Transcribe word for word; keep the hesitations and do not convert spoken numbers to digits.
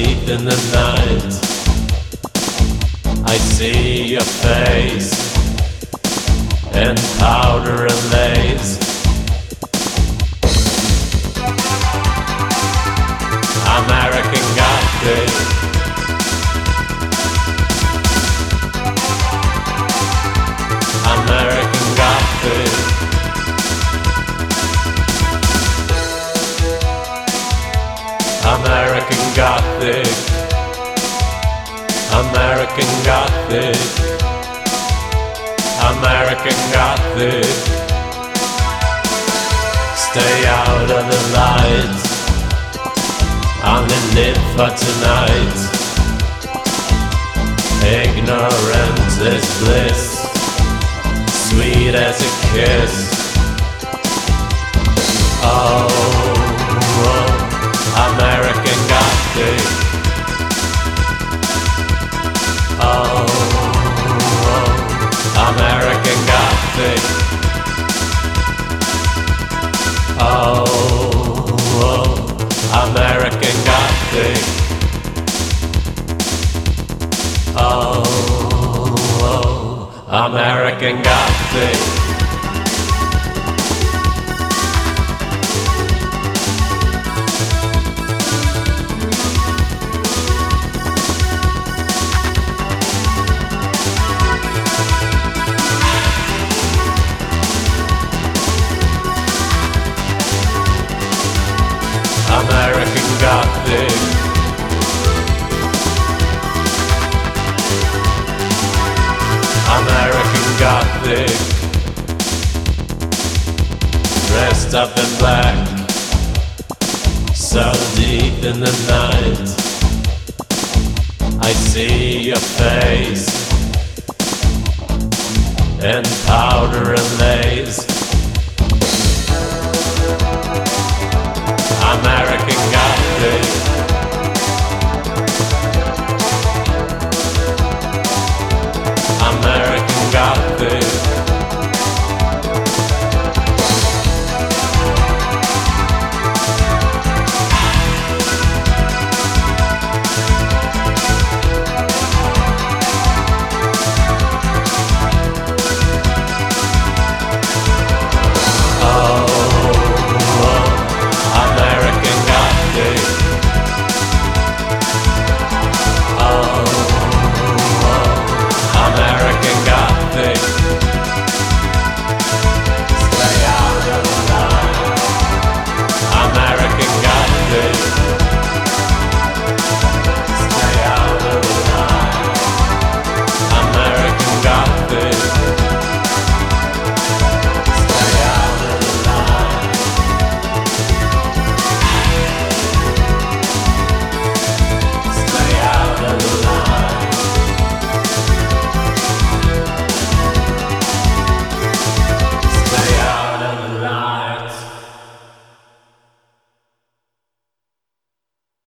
deep in the night, I see your face in powder and lace. American Gothic, American Gothic, American Gothic, American Gothic, American Gothic. Stay out of the light, only live for tonight. Ignorance is bliss, sweet as a kiss. Oh, oh, American Gothic. Oh, oh, American Gothic. Oh, oh, American Gothic. Oh, oh, American Gothic. American Gothic. American Gothic. Dressed up in black, so deep in the night, I see your face in powder and lace.